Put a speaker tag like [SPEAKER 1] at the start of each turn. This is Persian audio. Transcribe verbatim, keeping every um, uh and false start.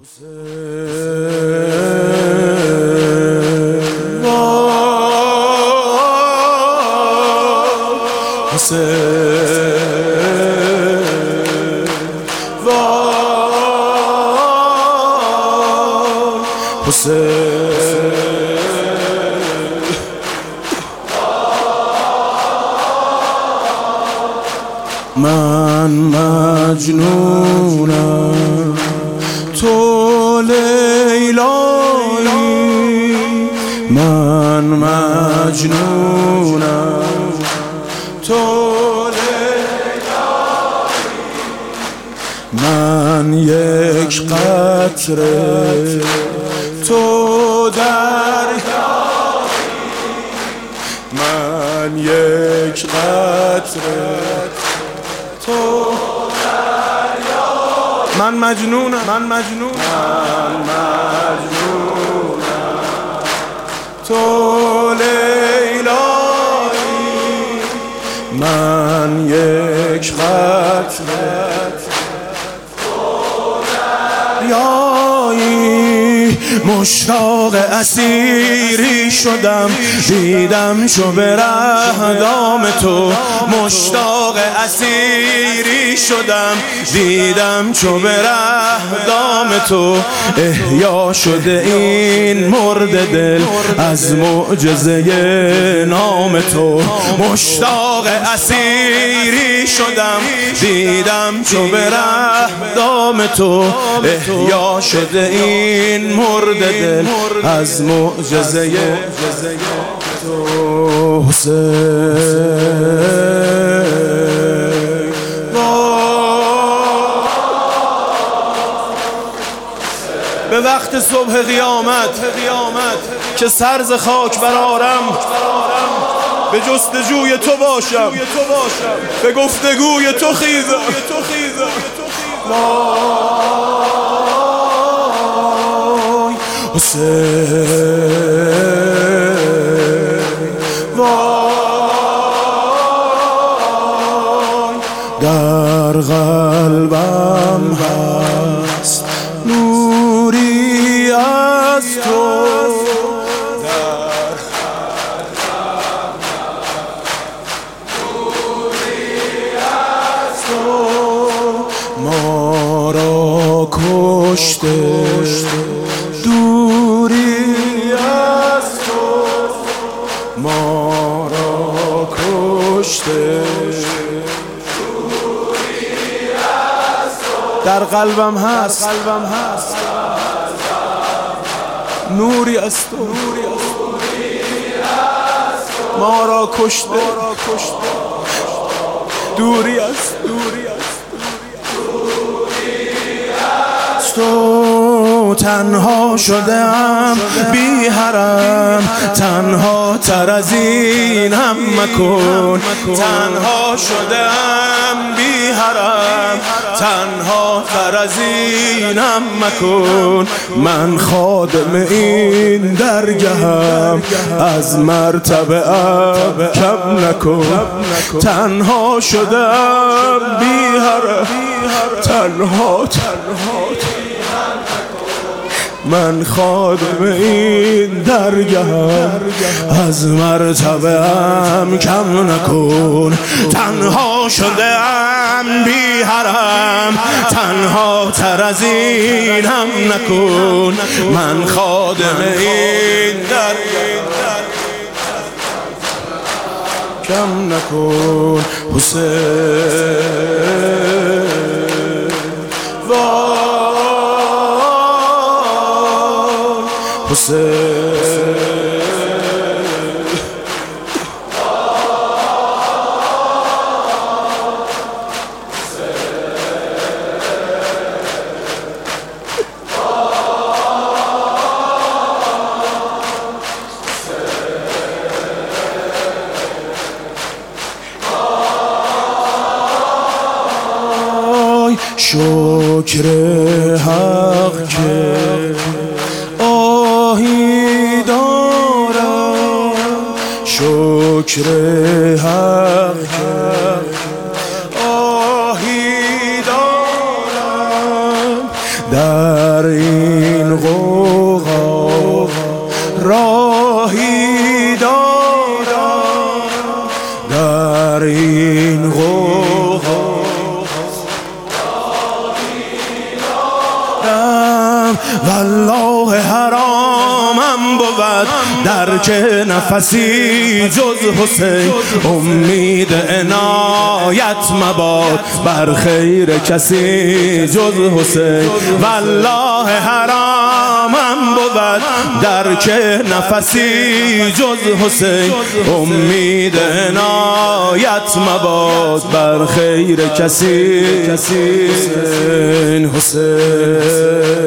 [SPEAKER 1] من مجنونم تو لیلایی، من مجنونم تو لیلایی، من یک قطره تو دریایی، من یک قطره تو دریایی، من مجنونم من مجنونم من مجنونم تو لیلایی، من یک قطره تو دریایی، مشتاق اسیری شدم دیدم چو به ره دام تو، مشتاق اسیری شدم دیدم چو به ره دام تو، احیا شده این مرد دل از معجزه نام تو، مشتاق اسیری شدم دیدم چو به ره دام تو، احیا شده این مرد دل از معجزه تو. حسین به وقت صبح قیامت که سرز خاک برارم، به جستجوی تو باشم، به گفتگوی تو خیزم، وای حسین وای، در قلبم هست نوری از تو، در قلبم نوری از تو، ما را کشته دوری از تو، ما را کشته دوری از تو، در قلبم هست نوری از تو، ما را کشته دوری از تو، تنها شدم بی حرم، تنها تر از اینم مکن، تنها شدم بی حرم، تنها تر از اینم مکن، من خادم این درگهم از مرتبه ام کم نکن، تنها شدم بی حرم، تنها تنها من خادم این درگهم از مرتبه ام کم نکن، تنها شدم بی حرم، تنها تر از اینم نکن، من خادم این درگهم کم نکن. حسین حسین شکر حق که آهی دارم، شکر حق که آهی دارم در این والله حرامم بود در چه نفسی جز حسین، امید عنایت مباد بر خیر کسی جز حسین. والله حرامم بود در چه نفسی جز حسین، امید عنایت مباد بر خیر کسی. حسین حسین